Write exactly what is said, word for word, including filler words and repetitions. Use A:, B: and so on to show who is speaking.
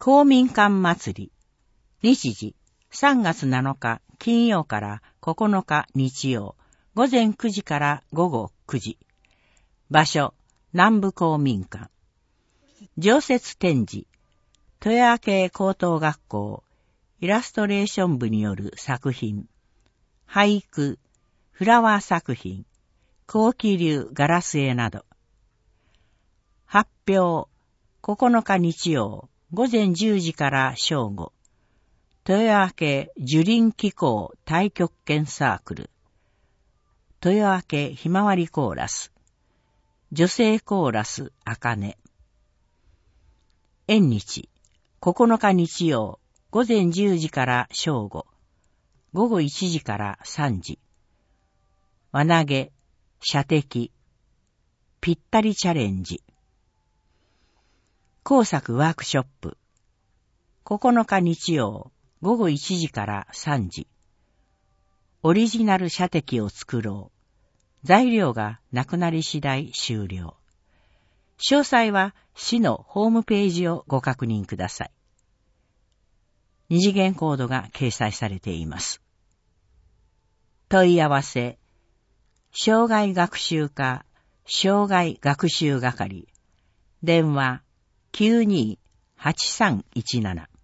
A: 公民館祭り。日時、さんがつなのか金曜からここのか日曜、午前くじから午後くじ。場所、南部公民館。常設展示、豊明系高等学校、イラストレーション部による作品。俳句、フラワー作品、高気流ガラス絵など。発表、ここのか日曜、午前じゅうじから正午。豊明樹林機構太極拳サークル。豊明ひまわりコーラス。女性コーラスあかね。縁日、ここのか日曜、午前じゅうじから正午。午後いちじからさんじ。輪投げ、射的、ぴったりチャレンジ。工作ワークショップ。ここのか日曜、午後いちじからさんじ。オリジナル射的を作ろう。材料がなくなり次第終了。詳細は市のホームページをご確認ください。二次元コードが掲載されています。問い合わせ、障害学習課、障害学習係、電話きゅうにーはちさんいちなな。